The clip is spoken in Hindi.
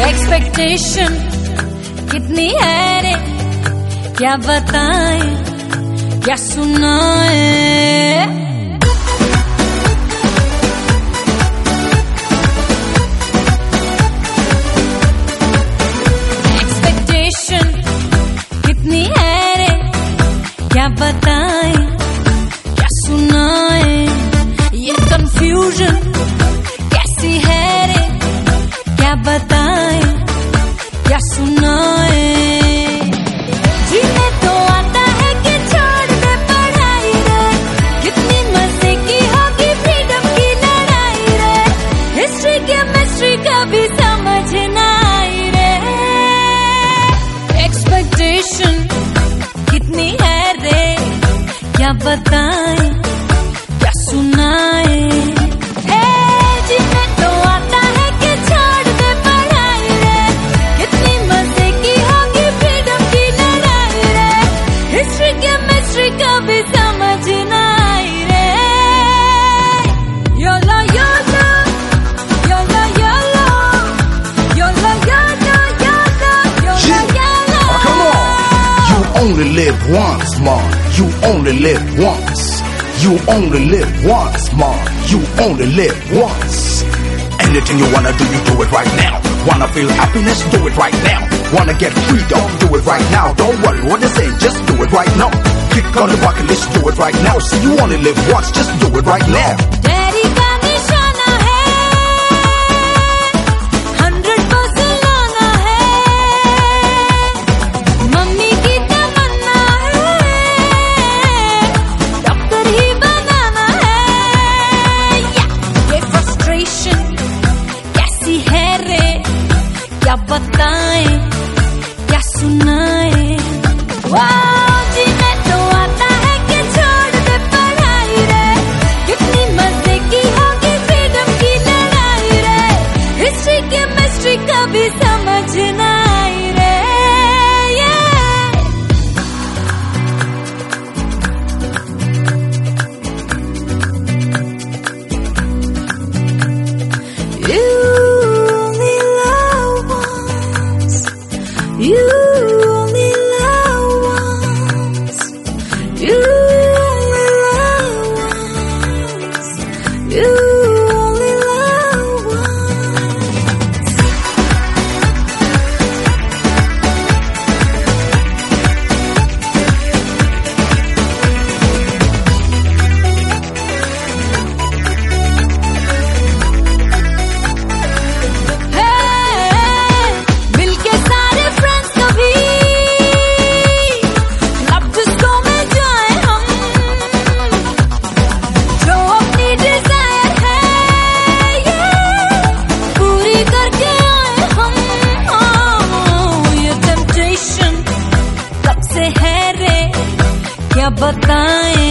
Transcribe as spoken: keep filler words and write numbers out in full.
एक्सपेक्टेशन कितनी है रे, क्या बताएं क्या सुनाएं। एक्सपेक्टेशन कितनी है रे, क्या बताएं क्या सुनाएं। ये कंफ्यूजन कैसी है रे, क्या बताएं क्या सुनाएं। जीने तो आता है कि छोड़ दे पढ़ाई रे, कितनी मजे की होगी फ्रीडम की लड़ाई रे। हिस्ट्री केमिस्ट्री कभी समझ ना आई रे। एक्सपेक्टेशन कितनी है रे, क्या बताएं क्या सुनाएं। कभी समझ ना आई रे। YOLO YOLO YOLO YOLO YOLO YOLO YOLO YOLO YOLO. Come on, you only live once, mom. You only live once. You only live once, mom. You only live once. Anything you wanna do, you do it right now. Wanna feel happiness, do it right now. Wanna get freedom, do it right now. Don't worry what they say, just do it right now. Click on the bucket list, do it right now. See, you only live once, just do it right now. Daddy का निशाना है, hundred percent लाना है। मम्मी की तमन्ना है, डॉक्टर ही बनाना है। ये frustration कैसी है रे, क्या बताएं क्या सुनाएं। वाह जीने तो आता है कि छोड़ दे पढ़ाई रे, कितनी मजे की होगी फ्रीडम की लड़ाई रे। हिस्ट्री केमिस्ट्री कभी समझ ना आई रे। You only love once. You only love once. You only love once. You only love once. Hey, मिलके सारे friends कभी love disco में जाए हम। जो अपनी desire है ये पूरी करके आए हम। Oh, ये temptation कब से है रे, क्या बताएं